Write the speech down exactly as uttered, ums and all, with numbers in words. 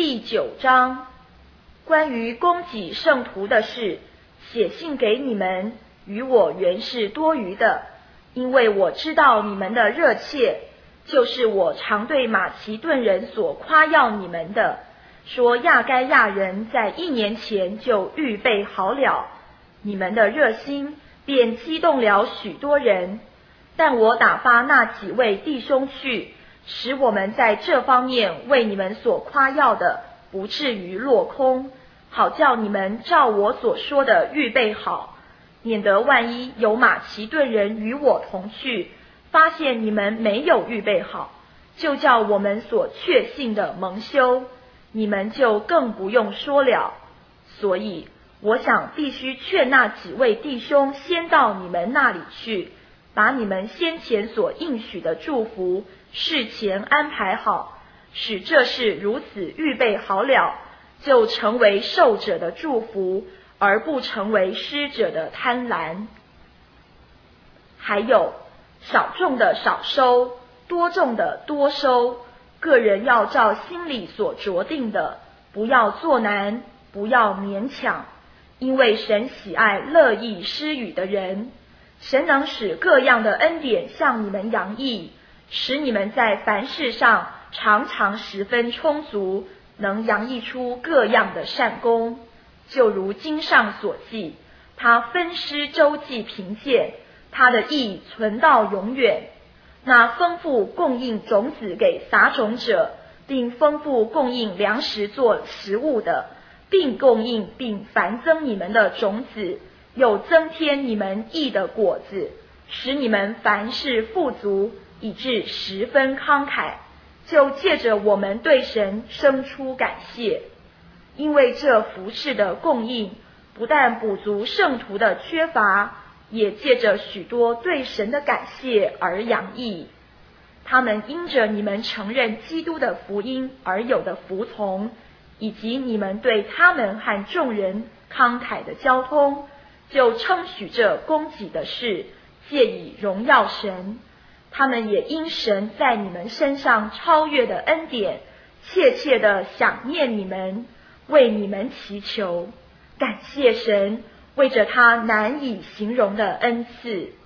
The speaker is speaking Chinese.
第九章，关于供给圣徒的事，写信给你们，与我原是多余的，因为我知道你们的热切，就是我常对马其顿人所夸耀你们的，说亚该亚人在一年前就预备好了，你们的热心便激动了许多人。但我打发那几位弟兄去，使我们在这方面为你们所夸耀的不至于落空，好叫你们照我所说的预备好，免得万一有马其顿人与我同去，发现你们没有预备好，就叫我们所确信的蒙羞，你们就更不用说了。所以我想必须劝那几位弟兄先到你们那里去，把你们先前所应许的祝福事前安排好，使这事如此预备好了，就成为受者的祝福，而不成为施者的贪婪。还有少种的少收，多种的多收，个人要照心里所酌定的，不要作难，不要勉强，因为神喜爱乐意施予的人。神能使各样的恩典向你们洋溢，使你们在凡事上常常十分充足，能洋溢出各样的善功。就如经上所记，他分施周济贫贱，他的义存到永远。那丰富供应种子给撒种者，并丰富供应粮食做食物的，并供应并繁增你们的种子，又增添你们义的果子，使你们凡事富足，以致十分慷慨，就借着我们对神生出感谢。因为这服事的供应，不但补足圣徒的缺乏，也借着许多对神的感谢而洋溢。他们因着你们承认基督的福音而有的服从，以及你们对他们和众人慷慨的交通，就称许这供给的事，借以荣耀神。他们也因神在你们身上超越的恩典，切切地想念你们，为你们祈求，感谢神为着他难以形容的恩赐。